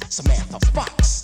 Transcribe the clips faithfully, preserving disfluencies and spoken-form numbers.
Samantha Fox.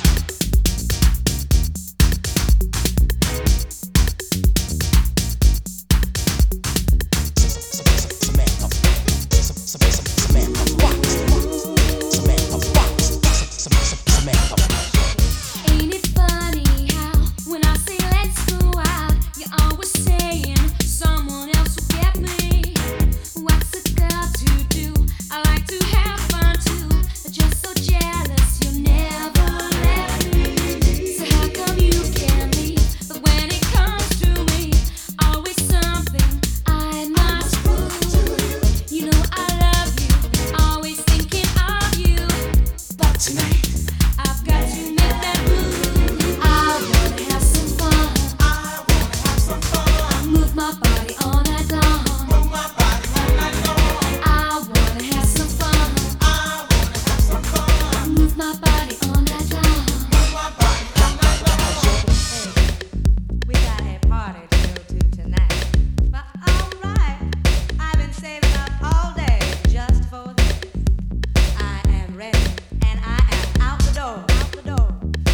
Ain't it funny how when I say let's go out, you're always saying someone else will get me? What's a girl to do? I like to have fun too, but you're so jealous you'll never let me. So how come you can leave, but when it comes to me, always something I must prove. You know I love you, always thinking of you, but tonight I've got to make that move. I wanna have some fun. I wanna have some fun. Move my body all night long. Move my body all night long. I wanna have some fun. I wanna have some fun. Move my body all night long. Move my body all night long. We got a party to go to tonight. But alright, I've been saving up all day just for this. I am ready and I am out the door, out the door.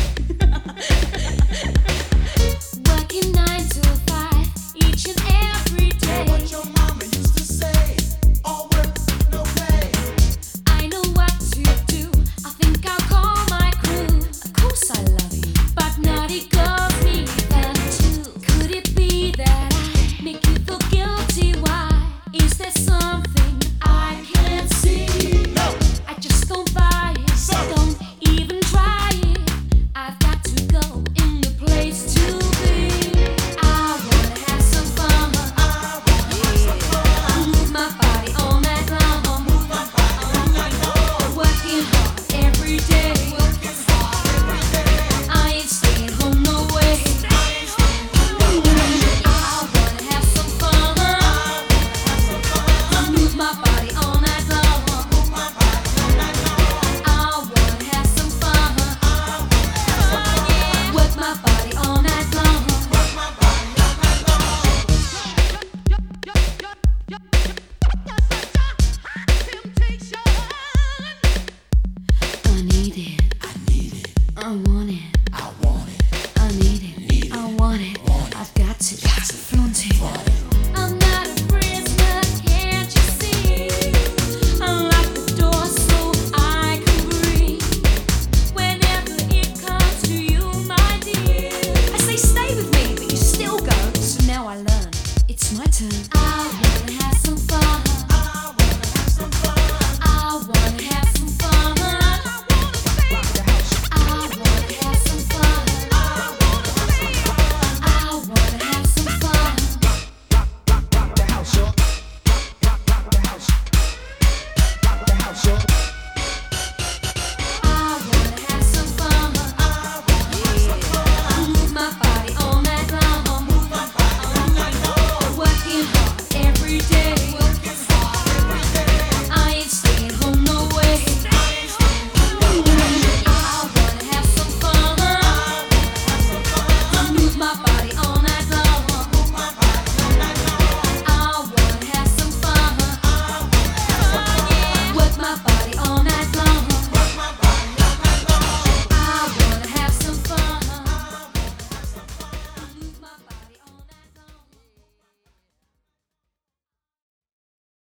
Working nine to five each and every day. What your mama used to say, all work, no play. I know what to do. I think I'll call my crew. Of course I love you, but naughty girls need them too. Could it be that I make you feel guilty? Why? Is there something I can't see? No, I just don't buy it. Sorry. Don't even try it. I've got to go in the place to be. I wanna have some fun. I wanna have some fun. Move my body all night long. Move my body all night long. Working hard every day. Working hard every day. I ain't staying home no way. I ain't staying home no way. I wanna have some fun. I wanna have some fun. Move my body all night long. Move my body all night long. I wanna have some fun. I wanna have some fun. Work my body all night long. Work my body all night long. I need it. I need it. I want it.